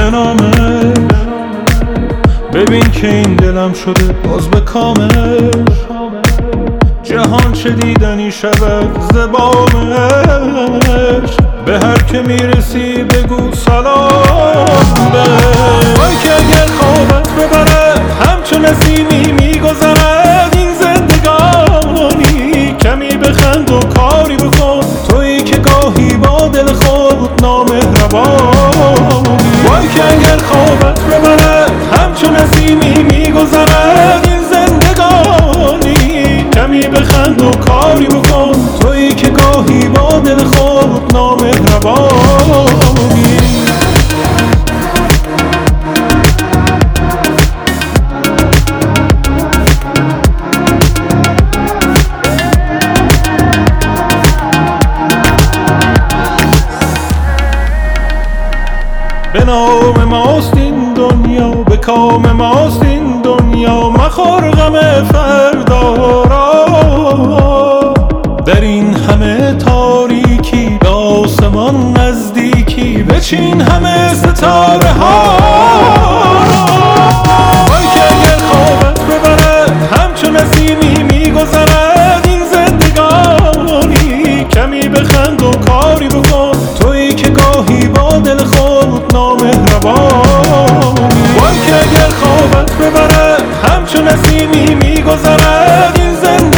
به نامش. ببین که این دلم شده باز به کامش. جهان چه دیدنی شود زبامش. به هر که میرسی بگو سلام بهش. وای که اگر خوابت ببره همچون نسیمی میگذرد این زندگانی. کمی بخند و کاری بکن تویی که گاهی با دل خود نامهربانی. وای که اگر خوابت ببره همچون نسیمی میگذرد این زندگانی. کمی بخند و کاری بکن تویی که گاهی با دل خود نامهربانی. به نام ماست این دنیا، به کام ماست این دنیا، مخور غم فردا را. در این همه تاریکی به آسمان نزدیکی بچین همه ستاره ها. وای که اگر خوابت ببره همچون نسیمی میگذرد این زندگانی. کمی بخند و کاری بکن تویی که گاهی با دل خود نامهربانی. وای که اگر خوابت ببره همچون نسیمی میگذرد این زندگانی.